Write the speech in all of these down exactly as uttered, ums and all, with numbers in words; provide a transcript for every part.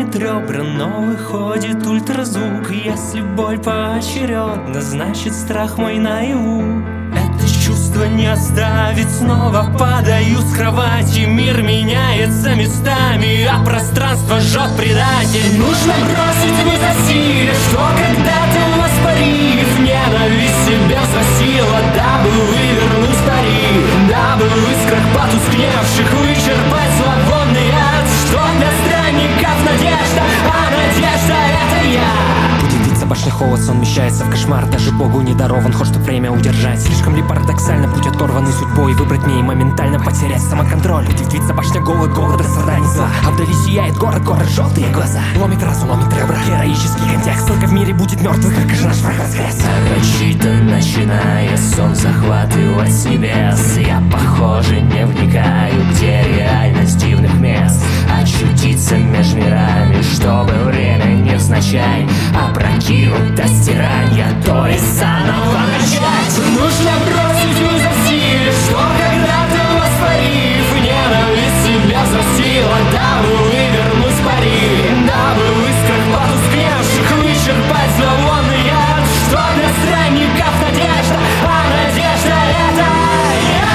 ломит ребра, но выходит ультразвук. Если боль поочередна, значит страх мой наяву. Это чувство не оставить, снова падаю с кровати. Мир меняется местами, а пространство жжет предатель. Нужно бросить вызов силе, что когда-то воспарив ненависть себя взрастила, дабы вывернуть пари, дабы в искрах потускневших вычерпать зловонный ад. Что для странников надежда, а надежда — это я. Будет длиться башня холод, сон вмещается в кошмар. Даже Богу не дарован ход, чтоб время удержать. Слишком ли парадоксально, путь оторванный судьбой, выбрать мне и моментально потерять самоконтроль. Будет длиться башня голод, голода, страдания зла, а вдали сияет город, город, желтые глаза. Ломит разум, ломит ребра, героический контекст. Сколько в мире будет мертвых, как же наш враг воскрес. Нарочито начиная сон захватывать с небес, я, похоже, не вникаю, где реальность дивных мест. Очутиться меж мирами, чтобы время невзначай опрокинуть до стирания, то есть заново начать. Нужно бросить вызов силе, что когда-то воспарив ненависть себя взрастила, дабы вывернуть пари, дабы в искрах потускневших вычерпать зловонный яд. Что для странников надежда, а надежда — это я.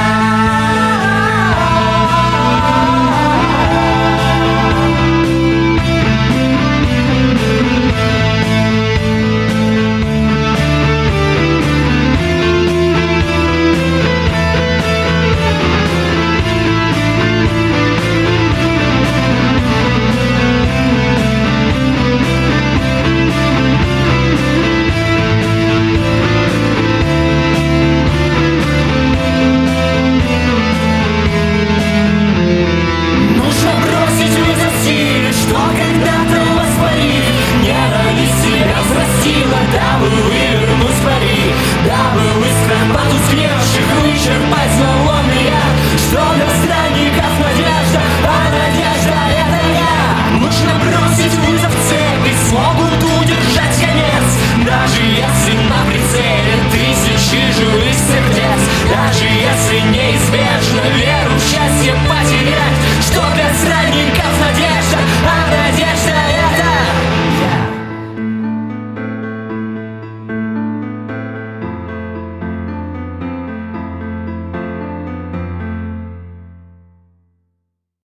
Дабы вывернуть пари, дабы в искрах потускневших вычерпать зловонный яд. Что для странников надежда, а надежда — это я. Нужно бросить вызов цепи, смогут удержать конец. Даже если на прицеле тысячи живых сердец, даже если неизбежно